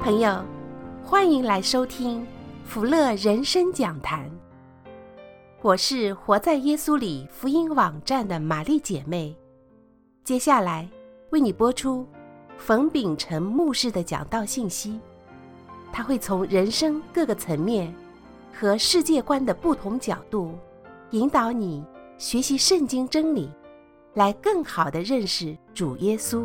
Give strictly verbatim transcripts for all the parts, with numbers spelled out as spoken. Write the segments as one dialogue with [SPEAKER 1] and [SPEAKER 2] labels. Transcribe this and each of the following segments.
[SPEAKER 1] 朋友，欢迎来收听福乐人生讲坛。我是活在耶稣里福音网站的玛丽姐妹，接下来为你播出冯秉成牧师的讲道信息。他会从人生各个层面和世界观的不同角度，引导你学习圣经真理，来更好地认识主耶稣。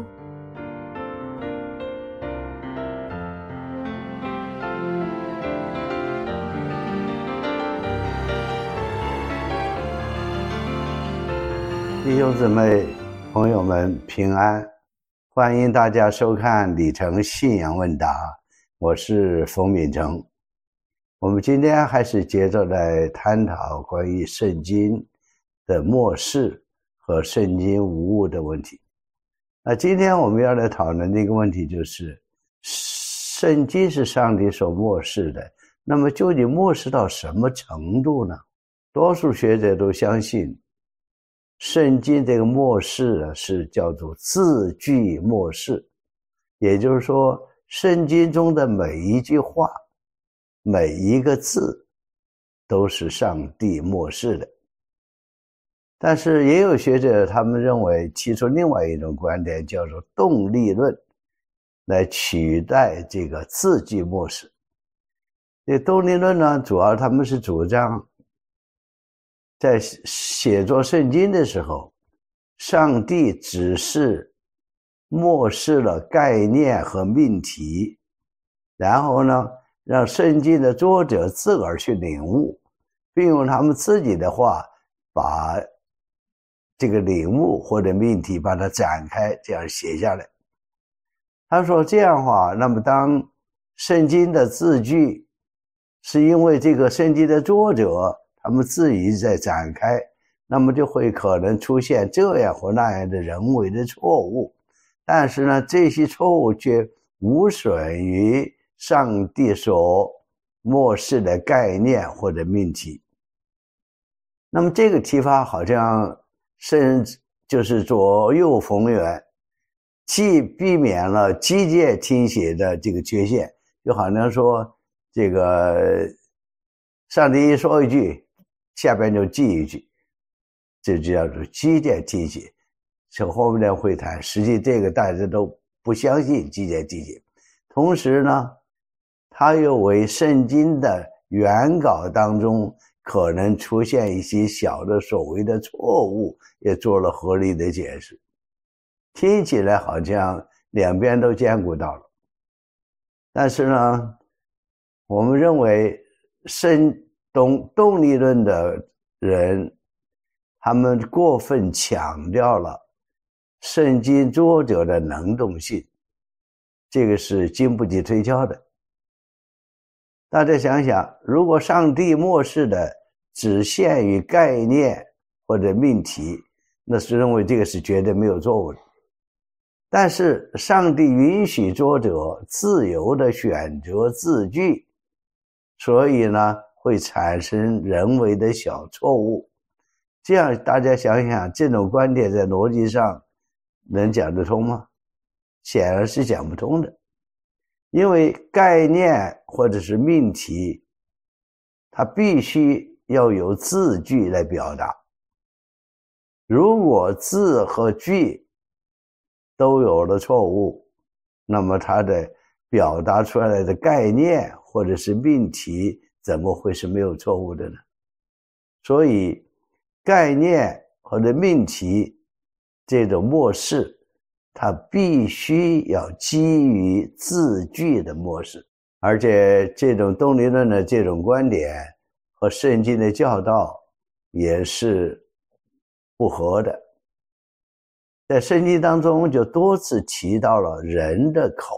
[SPEAKER 2] 弟兄姊妹朋友们平安，欢迎大家收看李成信仰问答，我是冯秉成。我们今天还是接着来探讨关于圣经的末世和圣经无误的问题。那今天我们要来讨论的一个问题就是，圣经是上帝所末世的，那么究竟末世到什么程度呢？多数学者都相信圣经这个末世是叫做字句末世，也就是说圣经中的每一句话每一个字都是上帝末世的。但是也有学者他们认为提出另外一种观点，叫做动力论，来取代这个字句末世。这动力论呢，主要他们是主张在写作圣经的时候，上帝只是漠视了概念和命题，然后呢让圣经的作者自个儿去领悟，并用他们自己的话把这个领悟或者命题把它展开，这样写下来。他说这样的话，那么当圣经的字句是因为这个圣经的作者他们自己在展开，那么就会可能出现这样或那样的人为的错误，但是呢这些错误却无损于上帝所漠视的概念或者命题。那么这个提法好像甚至就是左右逢源，既避免了机械听写的这个缺陷，就好像说这个上帝一说一句下边就记一句，这就叫做机械听写。这后面会谈，实际这个大家都不相信机械听写。同时呢他又为圣经的原稿当中可能出现一些小的所谓的错误也做了合理的解释，听起来好像两边都兼顾到了。但是呢我们认为圣动动力论的人他们过分强调了圣经作者的能动性，这个是经不起推敲的。大家想想，如果上帝漠视的只限于概念或者命题，那是认为这个是绝对没有错误的。但是上帝允许作者自由的选择字句，所以呢会产生人为的小错误。这样大家想想，这种观点在逻辑上能讲得通吗？显然是讲不通的。因为概念或者是命题它必须要有字句来表达，如果字和句都有了错误，那么它的表达出来的概念或者是命题怎么会是没有错误的呢？所以概念或者命题这种漠视，它必须要基于字句的漠视，而且这种动力论的这种观点和圣经的教导也是不合的。在圣经当中就多次提到了人的口，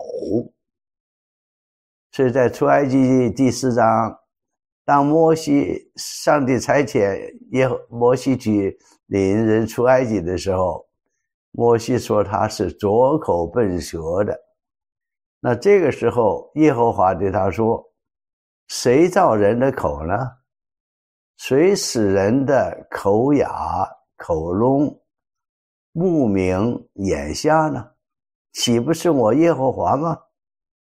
[SPEAKER 2] 所以在出埃及记第四章，当摩西上帝差遣耶摩西去领人出埃及的时候，摩西说他是拙口笨舌的。那这个时候耶和华对他说，谁造人的口呢？谁使人的口哑口聋目明眼瞎呢？岂不是我耶和华吗？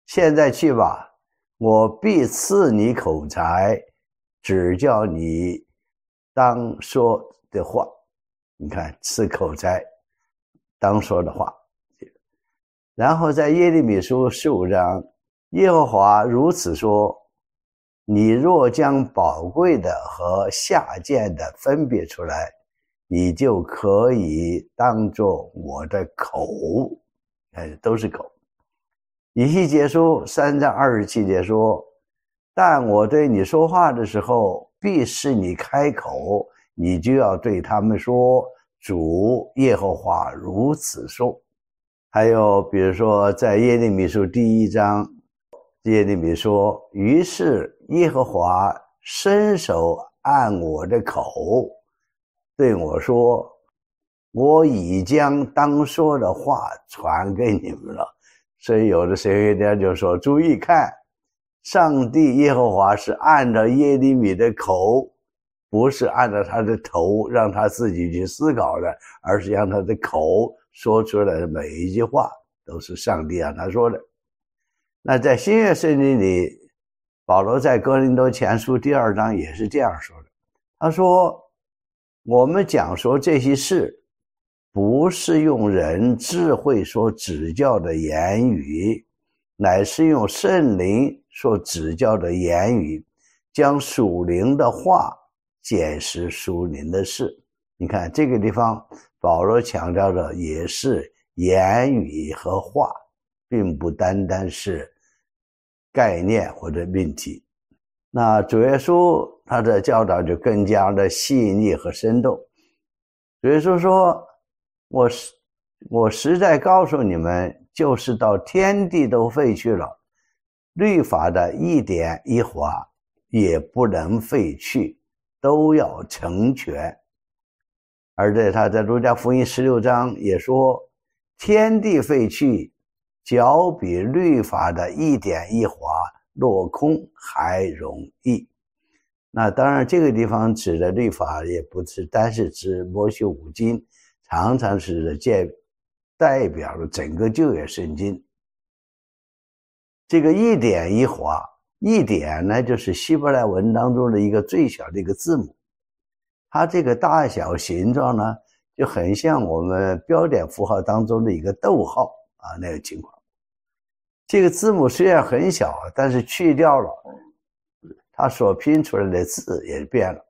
[SPEAKER 2] 现在去吧，我必赐你口才，指教你当说的话。你看，赐口才，当说的话。然后在耶利米书十五章，耶和华如此说：你若将宝贵的和下贱的分别出来，你就可以当作我的口。哎，都是口。以西结书三章二十七节说：但我对你说话的时候，必使你开口，你就要对他们说：主耶和华如此说。还有比如说在耶利米书第一章，耶利米说：于是耶和华伸手按我的口，对我说：我已将当说的话传给你们了。所以有的神学家就说，注意看，上帝耶和华是按照耶利米的口，不是按照他的头让他自己去思考的，而是让他的口说出来的每一句话都是上帝让他说的。那在新约圣经里，保罗在哥林多前书第二章也是这样说的，他说：我们讲说这些事，不是用人智慧所指教的言语，乃是用圣灵所指教的言语，将属灵的话解释属灵的事。你看这个地方保罗强调的也是言语和话，并不单单是概念或者命题。那主耶稣他的教导就更加的细腻和生动。主耶稣说：我我实在告诉你们，就是到天地都废去了，律法的一点一划也不能废去，都要成全。而在他在路加福音十六章也说：天地废去，脚比律法的一点一划落空还容易。那当然这个地方指的律法也不是单是指摩西五经，常常是代表了整个旧约圣经。这个一点一划，一点呢就是希伯来文当中的一个最小的一个字母，它这个大小形状呢就很像我们标点符号当中的一个逗号啊，那个情况。这个字母虽然很小，但是去掉了，它所拼出来的字也变了。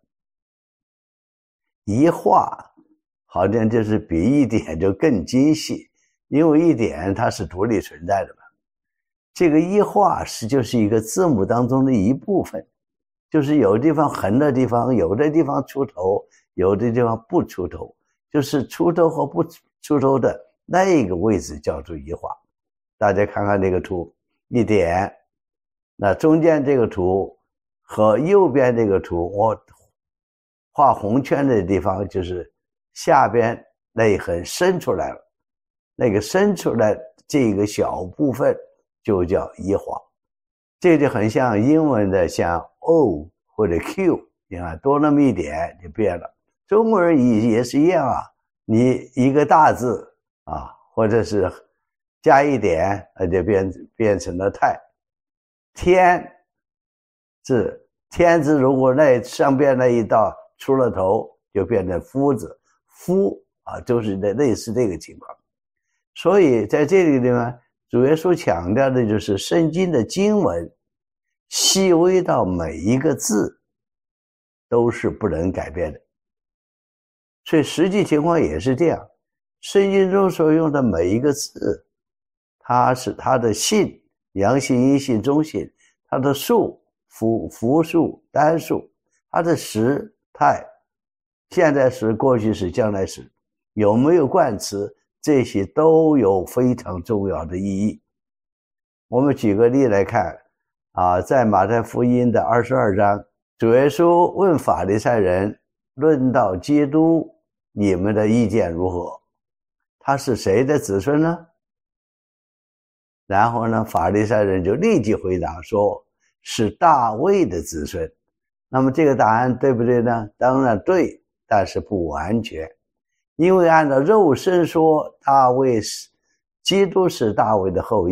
[SPEAKER 2] 一画好像就是比一点就更精细，因为一点它是独立存在的嘛。这个一画是就是一个字母当中的一部分，就是有地方横的地方，有的地方出头，有的地方不出头，就是出头和不出头的那个位置叫做一画。大家看看这个图，一点，那中间这个图和右边这个图，我画红圈的地方就是下边那一横伸出来了，那个伸出来这个小部分就叫一画。这就很像英文的像 O 或者 Q， 你看多那么一点就变了。中文也是一样啊，你一个大字啊，或者是加一点，那就变变成了太。天字，天字如果那上边那一道出了头，就变成夫字，夫啊，就是类似这个情况。所以在这里呢，主耶稣强调的就是圣经的经文，细微到每一个字都是不能改变的。所以实际情况也是这样，圣经中所用的每一个字，它是它的性，阳性、阴性、中性，它的数，复复数、单数，它的时态，现在时、过去时、将来时，有没有冠词，这些都有非常重要的意义。我们举个例来看啊，在马太福音的二十二章，主耶稣问法利赛人，论到基督，你们的意见如何？他是谁的子孙呢？然后呢，法利赛人就立即回答说，是大卫的子孙。那么这个答案对不对呢？当然对，但是不完全。因为按照肉身说，大卫是基督是大卫的后裔，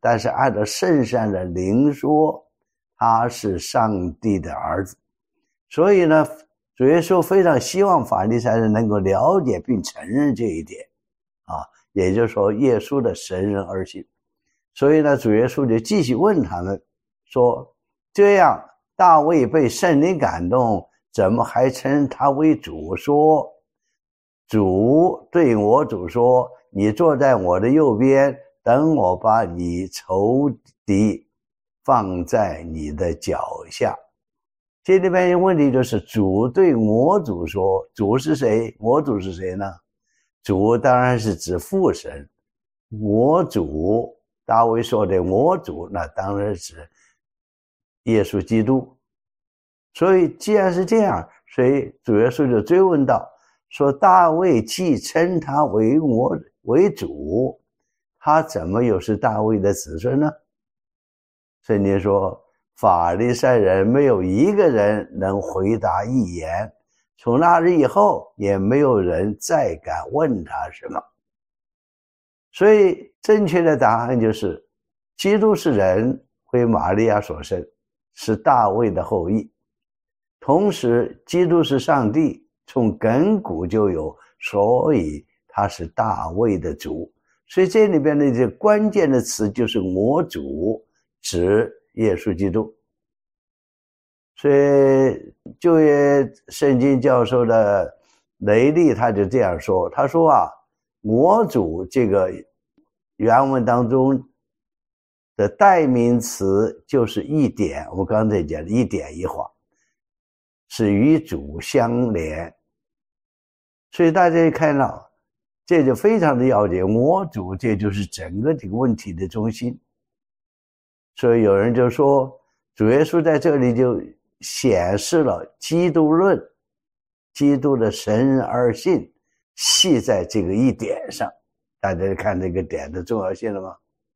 [SPEAKER 2] 但是按照圣善的灵说，他是上帝的儿子。所以呢，主耶稣非常希望法利赛人能够了解并承认这一点啊，也就是说耶稣的神人二性。所以呢，主耶稣就继续问他们说，这样大卫被圣灵感动，怎么还称他为主？说主对我主说，你坐在我的右边，等我把你仇敌放在你的脚下。这里边问题就是主对我主说，主是谁？我主是谁呢？主当然是指父神，我主大卫说的我主，那当然是耶稣基督。所以既然是这样，所以主耶稣就追问道，说大卫既称他为我为主，他怎么又是大卫的子孙呢？圣经说法利赛人没有一个人能回答一言，从那日以后也没有人再敢问他什么。所以正确的答案就是基督是人，为玛利亚所生，是大卫的后裔。同时基督是上帝，从亘古就有，所以他是大卫的主。所以这里边的这关键的词就是我主，指耶稣基督。所以旧约圣经教授的雷利他就这样说，他说啊，我主这个原文当中的代名词就是一点，我刚才讲的一点一画，是与主相连。所以大家看到这就非常的要紧，我主这就是整个这个问题的中心。所以有人就说主耶稣在这里就显示了基督论，基督的神人二性系在这个一点上。大家看这个点的重要性了吗？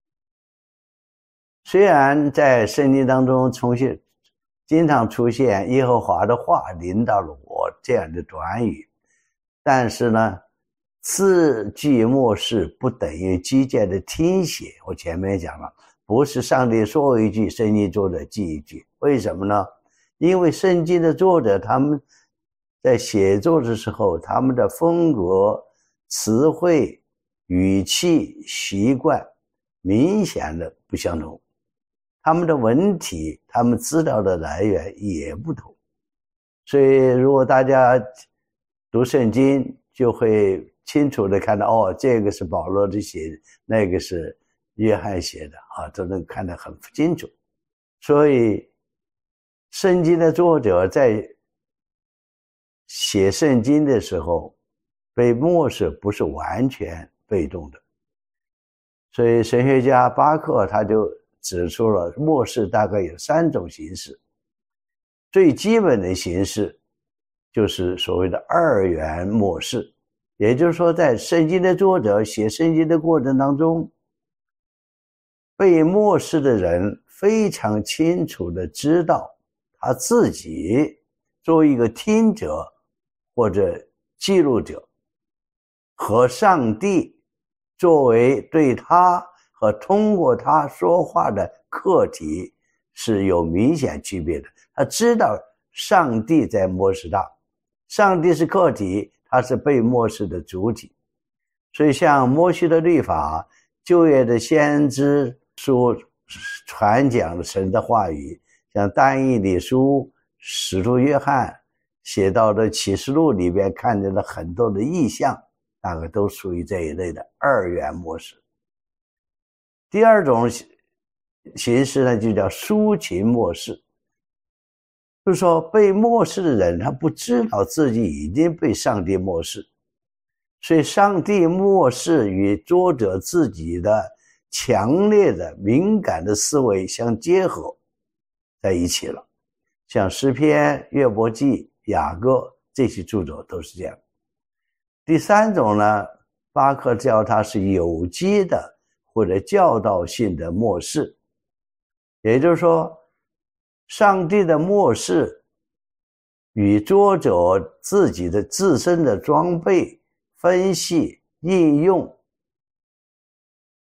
[SPEAKER 2] 虽然在圣经当中重新经常出现耶和华的话临到了我这样的短语，但是呢，字句默示不等于机械的听写。我前面讲了，不是上帝说一句，圣经作者记一句。为什么呢？因为圣经的作者他们在写作的时候，他们的风格、词汇、语气、习惯明显的不相同，他们的文体，他们资料的来源也不同。所以如果大家读圣经，就会清楚的看到，哦，这个是保罗的写的，那个是约翰写的啊，都能看得很清楚。所以圣经的作者在写圣经的时候被默示不是完全被动的。所以神学家巴克他就指出了默示大概有三种形式。最基本的形式就是所谓的二元默示，也就是说在圣经的作者写圣经的过程当中，被默示的人非常清楚的知道他自己作为一个听者或者记录者和上帝作为对他和通过他说话的客体是有明显区别的。他知道上帝在默示他，上帝是客体，他是被默示的主体。所以像摩西的律法、旧约的先知书传讲神的话语，像但以理书、使徒约翰写到的启示录里边看见了很多的意象，大概都属于这一类的二元模式。第二种形式呢，就叫抒情默示，就是说被默示的人他不知道自己已经被上帝默示，所以上帝默示与作者自己的强烈的敏感的思维相结合在一起了。像诗篇、约伯记、雅歌这些著作都是这样。第三种呢，巴克叫它是有机的或者教导性的默示，也就是说上帝的默示与作者自己的自身的装备、分析、应用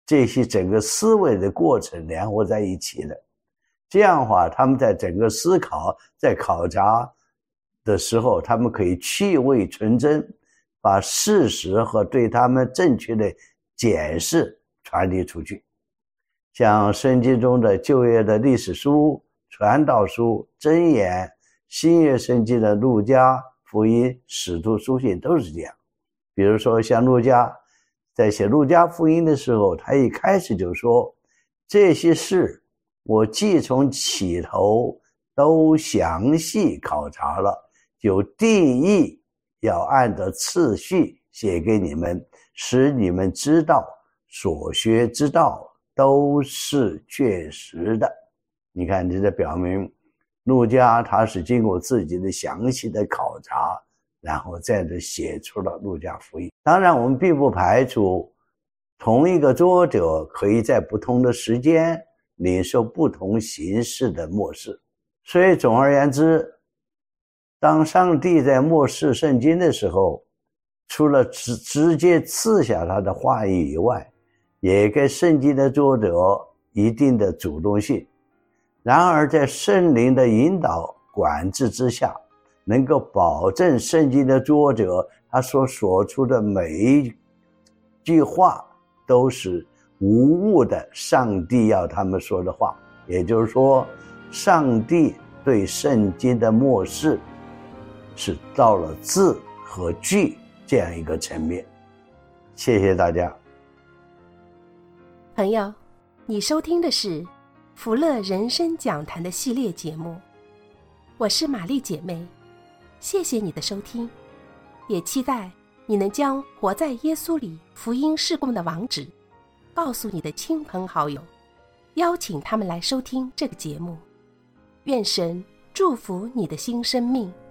[SPEAKER 2] 这些整个思维的过程联合在一起的。这样的话，他们在整个思考在考察的时候，他们可以去伪存真，把事实和对他们正确的解释传递出去。像圣经中的旧约的历史书、传道书、箴言，新约圣经的路加福音、使徒书信都是这样。比如说像路加在写路加福音的时候，他一开始就说，这些事我既从起头都详细考察了，就定义要按照次序写给你们，使你们知道所学之道都是确实的。你看，这在表明路加他是经过自己的详细的考察，然后再这写出了路加福音。当然我们并不排除同一个作者可以在不同的时间领受不同形式的默示。所以总而言之，当上帝在默示圣经的时候，除了直直接赐下他的话语以外，也给圣经的作者一定的主动性。然而在圣灵的引导管制之下，能够保证圣经的作者他所说出的每一句话都是无误的，上帝要他们说的话。也就是说，上帝对圣经的默示是到了字和句这样一个层面。谢谢大家。
[SPEAKER 1] 朋友，你收听的是福乐人生讲坛的系列节目，我是玛丽姐妹，谢谢你的收听，也期待你能将活在耶稣里福音事工的网址告诉你的亲朋好友，邀请他们来收听这个节目。愿神祝福你的新生命。